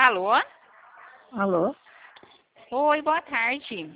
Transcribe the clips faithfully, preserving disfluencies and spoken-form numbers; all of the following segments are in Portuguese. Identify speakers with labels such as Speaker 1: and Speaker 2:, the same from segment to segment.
Speaker 1: Alô?
Speaker 2: Alô?
Speaker 1: Oi, boa tarde.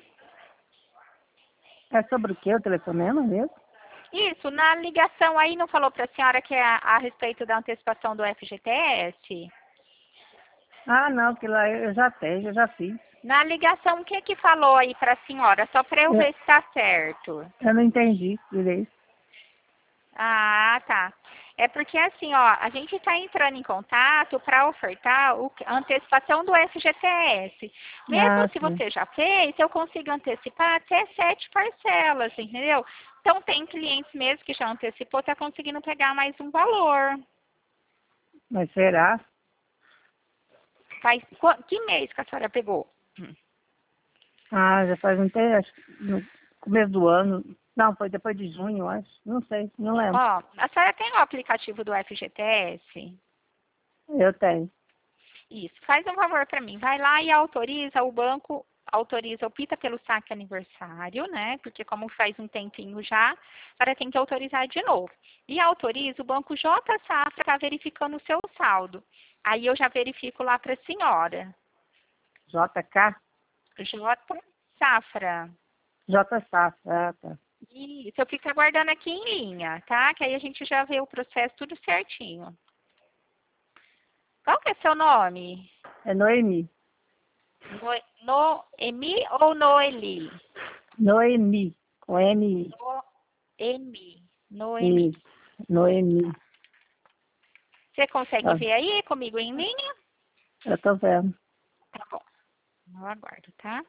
Speaker 2: É sobre o que o telefonema mesmo?
Speaker 1: Isso, na ligação aí não falou para a senhora que é a, a respeito da antecipação do F G T S?
Speaker 2: Ah, não, porque lá eu já tenho, eu já fiz.
Speaker 1: Na ligação, o que que falou aí para a senhora? Só para eu
Speaker 2: Eu,
Speaker 1: ver se está certo.
Speaker 2: eu não entendi direito.
Speaker 1: Ah, tá. É porque assim, ó, a gente está entrando em contato para ofertar o, a antecipação do F G T S.
Speaker 2: Ah,
Speaker 1: Mesmo se
Speaker 2: sim.
Speaker 1: você já fez, eu consigo antecipar até sete parcelas, entendeu? Então tem clientes mesmo que já antecipou, tá conseguindo pegar mais um valor.
Speaker 2: Mas será?
Speaker 1: Faz qu- que mês que a senhora pegou? Hum.
Speaker 2: Ah, já faz um tempo, acho que no começo do ano. Não, foi depois de junho, eu acho. Não sei, não lembro.
Speaker 1: Ó, a senhora tem o aplicativo do F G T S?
Speaker 2: Eu tenho.
Speaker 1: Isso, faz um favor para mim, vai lá e autoriza o banco, autoriza, opta pelo saque aniversário, né? Porque como faz um tempinho já, a senhora tem que autorizar de novo. E autoriza o banco J Safra para verificando o seu saldo. Aí eu já verifico lá para a senhora.
Speaker 2: J K?
Speaker 1: J Safra.
Speaker 2: J Safra, ah, tá.
Speaker 1: Isso, eu fico aguardando aqui em linha, tá? Que aí a gente já vê o processo tudo certinho. Qual que é seu nome?
Speaker 2: É Noemi.
Speaker 1: No, Noemi ou Noeli?
Speaker 2: Noemi, com M I.
Speaker 1: Noemi. Noemi.
Speaker 2: Isso, Noemi.
Speaker 1: Você consegue
Speaker 2: Ah,
Speaker 1: ver aí comigo em linha?
Speaker 2: eu tô vendo.
Speaker 1: Tá bom. Eu aguardo, tá?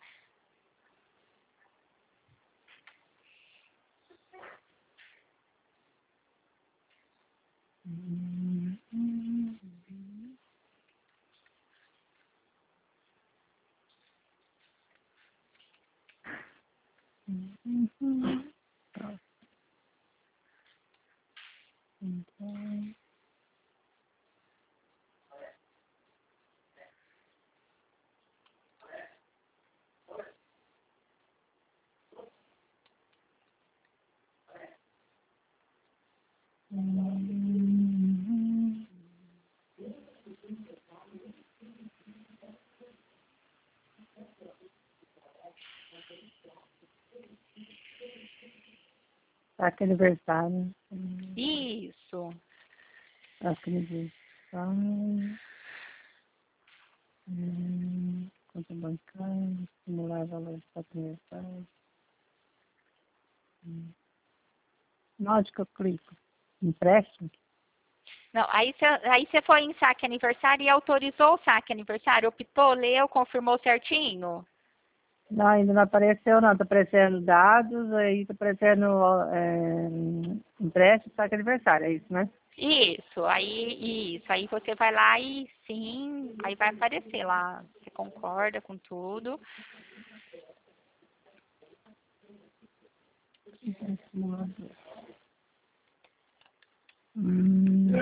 Speaker 2: Saque aniversário.
Speaker 1: Isso.
Speaker 2: Saque aniversário. Hum, conta bancária. Simular valor de saque aniversário. Hum. Na onde que eu clico? Empréstimo?
Speaker 1: Não, aí você aí você foi em saque aniversário e autorizou o saque aniversário, optou, leu, confirmou certinho?
Speaker 2: Não, ainda não apareceu não. Tá aparecendo dados, aí tá aparecendo é, empréstimo, saque aniversário. É isso, né?
Speaker 1: Isso, aí isso, aí você vai lá e sim, aí vai aparecer lá, você concorda com tudo.
Speaker 2: Simulador. Hum.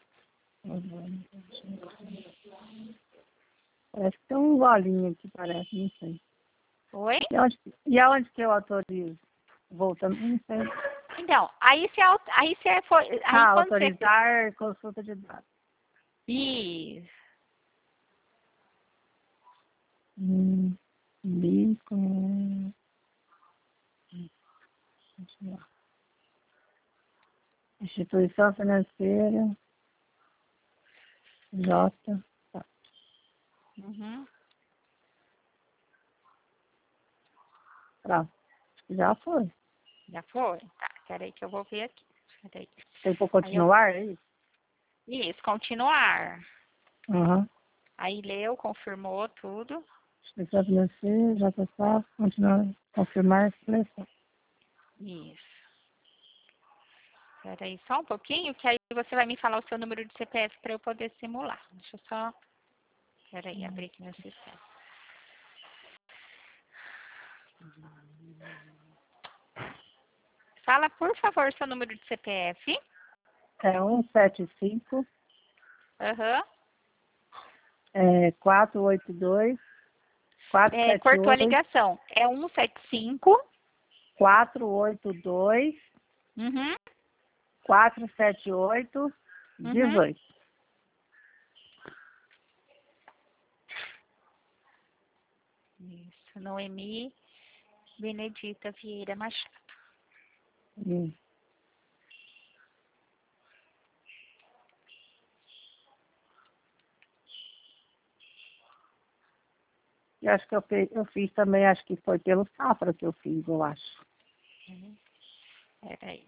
Speaker 2: Parece que tem um golinho aqui, parece, não sei.
Speaker 1: Oi?
Speaker 2: E aonde, e aonde que eu autorizo? Voltando, não sei.
Speaker 1: Então, aí você au- aí você foi, aí
Speaker 2: Ah,
Speaker 1: quando você
Speaker 2: autorizar consulta de dados.
Speaker 1: isso,
Speaker 2: Hum, bico. Instituição financeira. J. Tá.
Speaker 1: uhum.
Speaker 2: Pronto. Acho que já foi.
Speaker 1: Já foi? Tá, peraí que eu vou ver aqui. Peraí.
Speaker 2: Tem por
Speaker 1: Aí eu,
Speaker 2: continuar aí?
Speaker 1: isso, continuar.
Speaker 2: Aham.
Speaker 1: Aí leu, confirmou tudo.
Speaker 2: Instituição financeira, J. Safra, continuar, confirmar, seleção.
Speaker 1: Isso. Peraí só um pouquinho, que aí você vai me falar o seu número de C P F para eu poder simular. Deixa eu só. Peraí, abrir aqui meu sistema. Fala, por favor, seu número de C P F.
Speaker 2: É um sete cinco,
Speaker 1: Aham.
Speaker 2: é, quatro oito dois,
Speaker 1: É,
Speaker 2: quatro sete
Speaker 1: cortou a
Speaker 2: oito,
Speaker 1: ligação. É um sete cinco.
Speaker 2: quatro oito dois,
Speaker 1: Uhum.
Speaker 2: quatro sete oito,
Speaker 1: Uhum.
Speaker 2: dezoito.
Speaker 1: Noemi Benedita Vieira Machado.
Speaker 2: Isso. Eu acho que eu, fiz, eu fiz também, acho que foi pelo Safra que eu fiz, eu acho.
Speaker 1: Uhum. Peraí.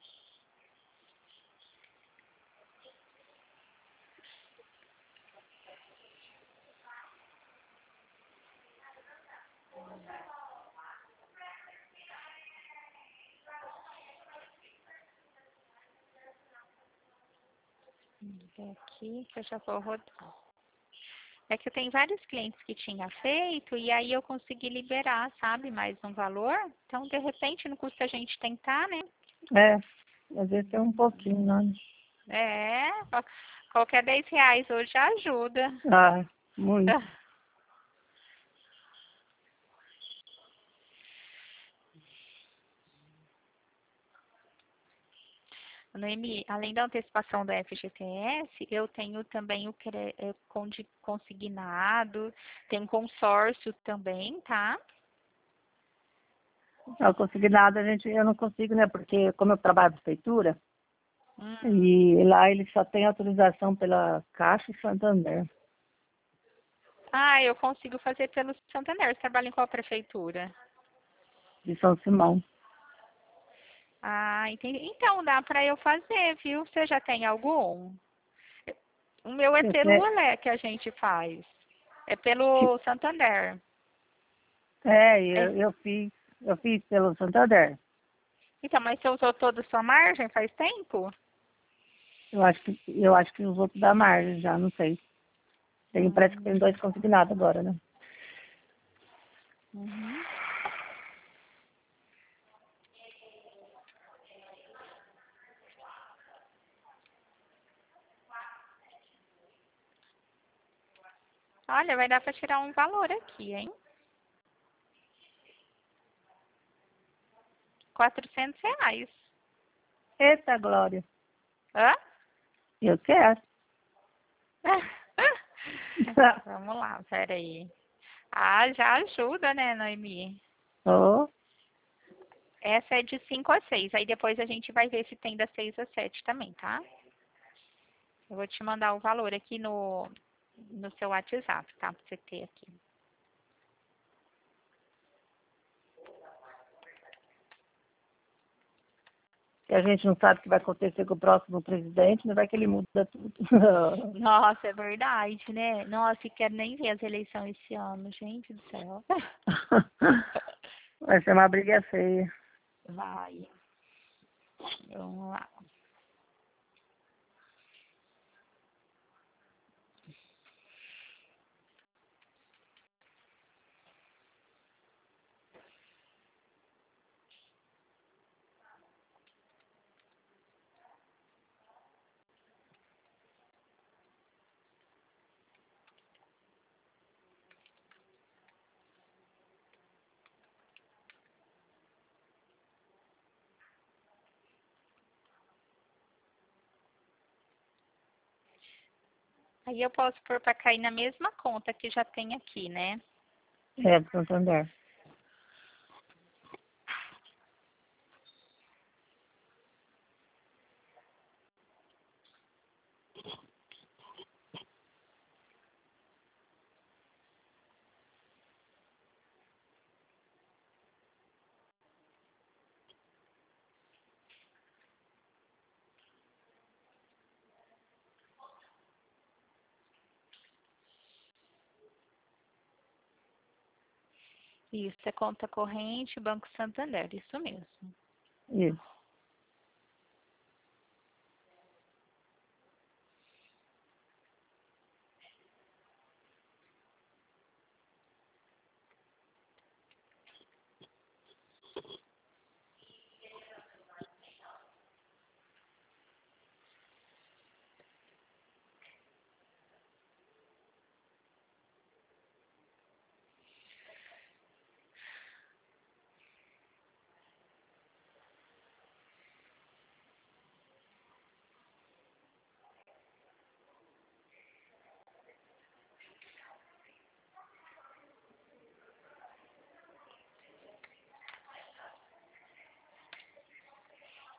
Speaker 1: Vamos ver aqui que eu já vou rodar. É que eu tenho vários clientes que tinha feito e aí eu consegui liberar, sabe, mais um valor. Então, de repente, não custa a gente tentar, né?
Speaker 2: É, às vezes tem um pouquinho, né?
Speaker 1: É, qual- qualquer dez reais hoje ajuda.
Speaker 2: Ah, muito.
Speaker 1: Noemi, além da antecipação do F G T S, eu tenho também o cre- é, condi- consignado, tem um consórcio também, tá?
Speaker 2: Não consegui nada, a gente, eu não consigo, né? Porque como eu trabalho na prefeitura,
Speaker 1: Hum.
Speaker 2: e lá eles só têm autorização pela Caixa e Santander,
Speaker 1: Ah, eu consigo fazer pelo Santander. Você trabalha em qual prefeitura?
Speaker 2: de São Simão.
Speaker 1: Ah, entendi. Então dá para eu fazer, viu? Você já tem algum? O meu é
Speaker 2: Eu
Speaker 1: pelo
Speaker 2: sei,
Speaker 1: Olé que a gente faz. É pelo Santander.
Speaker 2: é,
Speaker 1: É.
Speaker 2: eu, eu fiz, eu fiz pelo Santander.
Speaker 1: Então, mas você usou toda a sua margem faz tempo?
Speaker 2: Eu acho que, eu acho que os outros da margem já, não sei. Tem, parece que
Speaker 1: Hum,
Speaker 2: tem dois consignados agora, né?
Speaker 1: uhum. Olha, vai dar para tirar um valor aqui, hein? Quatrocentos reais.
Speaker 2: Eita, Glória,
Speaker 1: Hã?
Speaker 2: eu quero.
Speaker 1: Vamos lá, peraí. Ah, já ajuda, né, Noemi?
Speaker 2: Oh,
Speaker 1: Essa é de cinco a seis. Aí depois a gente vai ver se tem das seis a sete também, tá? Eu vou te mandar o valor aqui no, no seu WhatsApp, tá? Pra você ter aqui.
Speaker 2: que a gente não sabe o que vai acontecer com o próximo presidente, não vai que ele muda tudo.
Speaker 1: Nossa, é verdade, né? Nossa, e quero nem ver as eleições esse ano, gente do céu.
Speaker 2: Vai ser uma briga feia.
Speaker 1: Vai. Vamos lá. Aí eu posso pôr para cair na mesma conta que já tem aqui, né?
Speaker 2: É, do Santander.
Speaker 1: Isso, é conta corrente, Banco Santander, isso mesmo.
Speaker 2: Isso.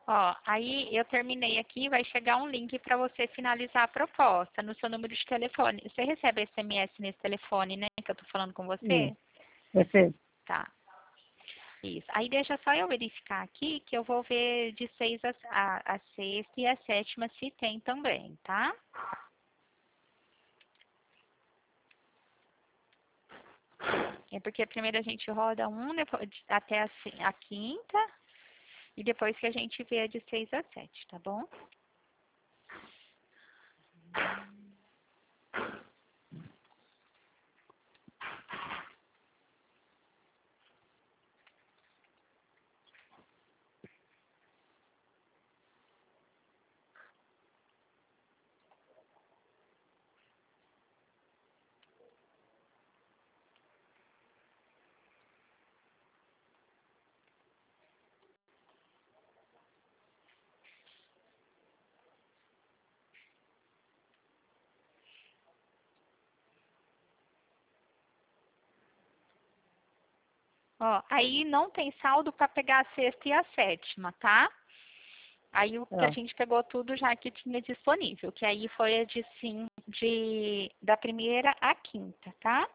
Speaker 1: Ó, aí eu terminei aqui, vai chegar um link para você finalizar a proposta no seu número de telefone. Você recebe S M S nesse telefone, né, que eu tô falando com você?
Speaker 2: Isso. Perfeito.
Speaker 1: Tá. Isso. Aí deixa só eu verificar aqui que eu vou ver de seis a, a, a sexta e a sétima se tem também, tá? É porque primeiro a gente roda um, depois até a, ci- a quinta, e depois que a gente vê a de seis a sete, tá bom? Ó, aí não tem saldo para pegar a sexta e a sétima, tá? Aí o que a
Speaker 2: Tá.
Speaker 1: gente pegou tudo já que tinha disponível, que aí foi a de sim, de da primeira à quinta, tá?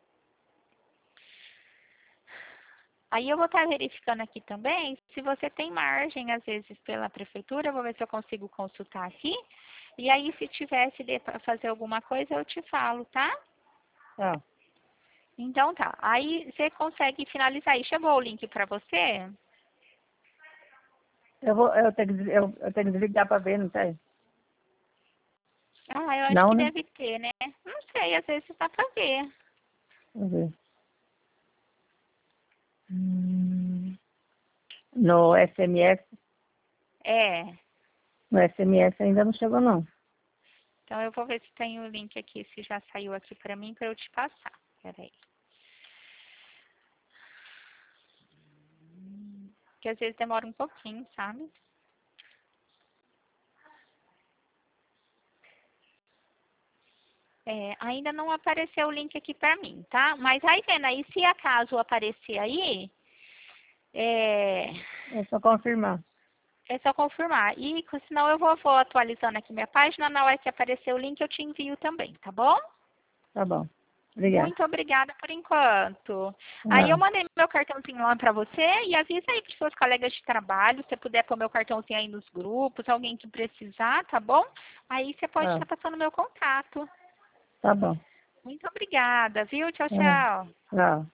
Speaker 1: Aí eu vou estar verificando aqui também se você tem margem, às vezes, pela prefeitura, eu vou ver se eu consigo consultar aqui. E aí, se tivesse para fazer alguma coisa, eu te falo, tá?
Speaker 2: Tá.
Speaker 1: Então tá. Aí você consegue finalizar aí. Chegou o link para você?
Speaker 2: Eu, vou, eu, tenho que, eu, eu tenho que desligar para ver, não tem?
Speaker 1: Ah, eu acho
Speaker 2: Não,
Speaker 1: que
Speaker 2: né?
Speaker 1: deve ter, né? Não sei, às vezes dá para ver.
Speaker 2: Vamos ver. Hum, No S M S,
Speaker 1: É.
Speaker 2: no S M S ainda não chegou, não.
Speaker 1: Então eu vou ver se tem o link aqui, se já saiu aqui para mim, para eu te passar. Peraí. Porque às vezes demora um pouquinho, sabe? É, ainda não apareceu o link aqui para mim, tá? Mas aí vendo aí, se acaso aparecer aí, é,
Speaker 2: É só confirmar.
Speaker 1: é só confirmar. E senão eu vou, vou atualizando aqui minha página, na hora que aparecer o link eu te envio também, tá bom?
Speaker 2: Tá bom. Obrigada.
Speaker 1: Muito obrigada por enquanto. Aí eu
Speaker 2: Não.
Speaker 1: mandei meu cartãozinho lá para você e avisa aí para seus colegas de trabalho, se você puder pôr meu cartãozinho aí nos grupos, alguém que precisar, tá bom? Aí você pode
Speaker 2: Tá.
Speaker 1: estar passando meu contato.
Speaker 2: Tá bom.
Speaker 1: Muito obrigada, viu? Tchau,
Speaker 2: Tá.
Speaker 1: tchau.
Speaker 2: Tchau.